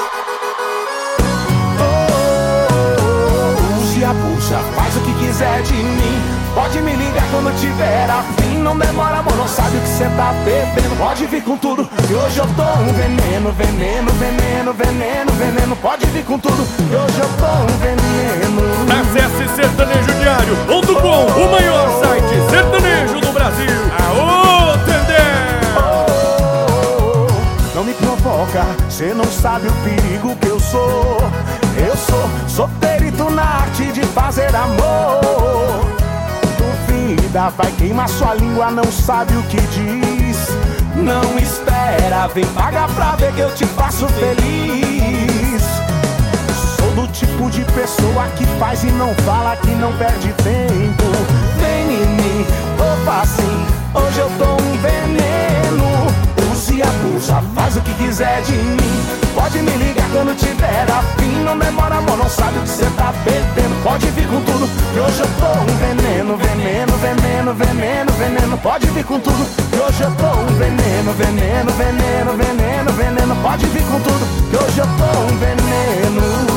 Use e abusa, faz o que quiser de mim. Pode me ligar quando tiver afim. Não demora, amor, não sabe o que cê tá bebendo. Pode vir com tudo, que hoje eu tô um veneno. Veneno, veneno, veneno, veneno. Pode vir com tudo, que hoje eu tô um veneno. Acesse sertanejo.diario.com, o maior site sertanejo do Brasil. Aô, Tendé! Não me provoca, cê não sabe o perigo que eu sou. Eu sou perito na arte de fazer amor. Duvida, vai queimar sua língua, não sabe o que diz. Não espera, vem pagar pra ver que eu te faço feliz. Sou do tipo de pessoa que faz e não fala, que não perde tempo. Vem em mim, opa assim, hoje eu tô um veneno. Use e abusa, faz o que quiser de mim. Pode me ligar quando tiver afim. Não demora, amor, não sabe o que cê tá bebendo. Pode vir com tudo, que hoje eu tô um veneno. Veneno, veneno, veneno, veneno. Pode vir com tudo, que hoje eu tô um veneno. Veneno, veneno, veneno, veneno. Pode vir com tudo, que hoje eu tô um veneno.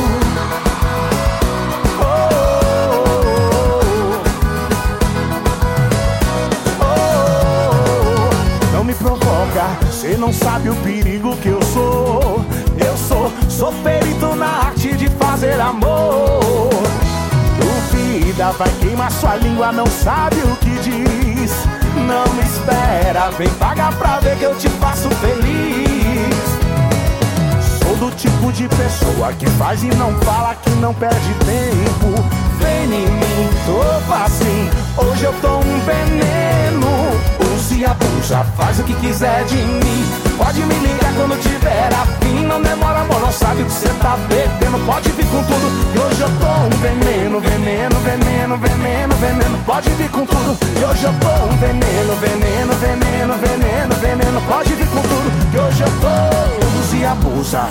Não me provoca, cê não sabe o perigo que eu sou. Eu sou perito na arte de fazer amor. Duvida, vai queimar sua língua, não sabe o que diz. Não me espera, vem pagar pra ver que eu te faço feliz. Sou do tipo de pessoa que faz e não fala, que não perde tempo. Vem em mim, tô assim, hoje eu tô um veneno. Use e abusa, faz o que quiser de mim. Pode me ligar quando tiver afim. Não demora, amor, não sabe o que cê tá bebendo. Pode vir com tudo, que hoje eu tô um veneno. Veneno, veneno, veneno, veneno. Pode vir com tudo, que hoje eu tô um veneno. Veneno, veneno, veneno, veneno. Pode vir com tudo, que hoje eu tô. Use e abusa,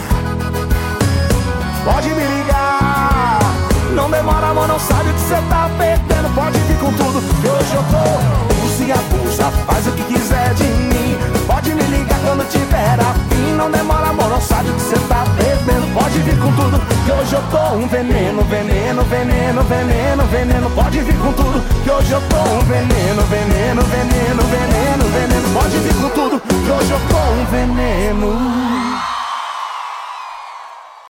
pode me ligar. Não demora, amor, não sabe o que cê tá bebendo. Pode vir com tudo, que hoje eu tô. Use e abusa, faz o que quiser de mim. Pode me ligar quando tiver afim. Não demora, amor, não sabe o que cê tá bebendo. Pode vir com tudo, que hoje eu tô um veneno. Veneno, veneno, veneno, veneno. Pode vir com tudo, que hoje eu tô um veneno. Veneno, veneno, veneno, veneno. Pode vir com tudo, que hoje eu tô um veneno.